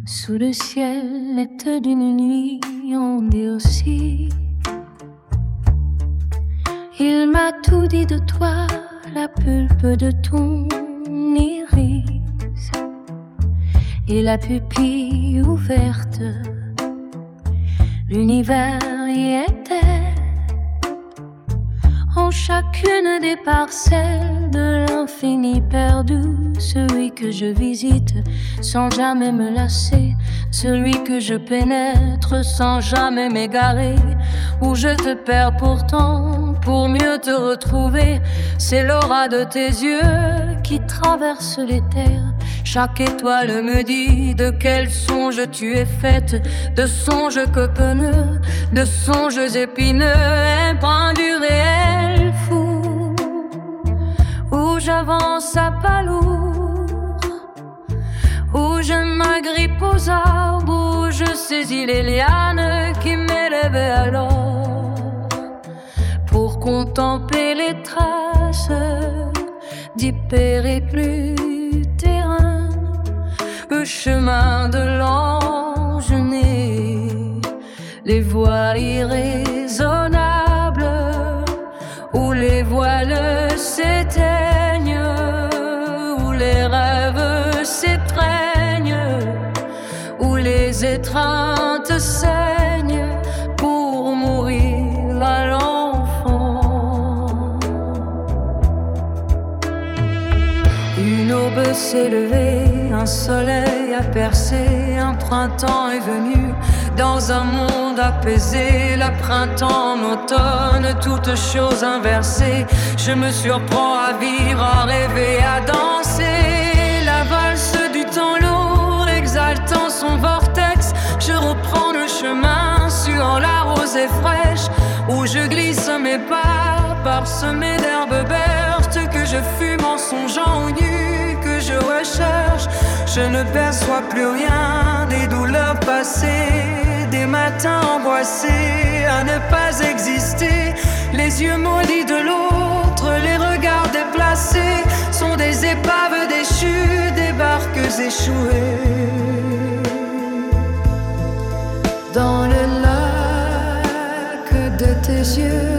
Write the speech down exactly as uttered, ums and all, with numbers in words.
Sous le ciel était d'une nuit endurcie. Il m'a tout dit de toi, la pulpe de ton iris et la pupille ouverte. L'univers y était en chacune des parcelles de l'infini perdu. Celui que je visite sans jamais me lasser, celui que je pénètre sans jamais m'égarer, où je te perds pourtant pour mieux te retrouver. C'est l'aura de tes yeux qui traverse les terres. Chaque étoile me dit de quel songe tu es faite, de songes copenneux, de songes épineux, imprint du réel fou, où j'avance à pas lourd, où je m'agrippe aux arbres, où je saisis les lianes qui m'élevaient alors pour contempler les traces du périple terrain, le chemin de l'enjeuné, les voies irraisonnables où les voiles s'éteignent, où les rêves s'étreignent, où les étreintes saignent pour mourir à l'enfant. Une aube s'est levée, un soleil a percé, un printemps est venu dans un monde apaisé. Le printemps en automne, toutes choses inversées. Je me surprends à vivre, à rêver, à danser la valse du temps lourd, exaltant son vortex. Je reprends le chemin sur la rosée fraîche, où je glisse mes pas, parsemés d'herbes vertes que je fume en songeant aux nues que je recherche. Je ne perçois plus rien des douleurs passées, des matins angoissés à ne pas exister. Les yeux maudits de l'autre, les regards déplacés sont des épaves déchues, des barques échouées. Dans le lac de tes yeux,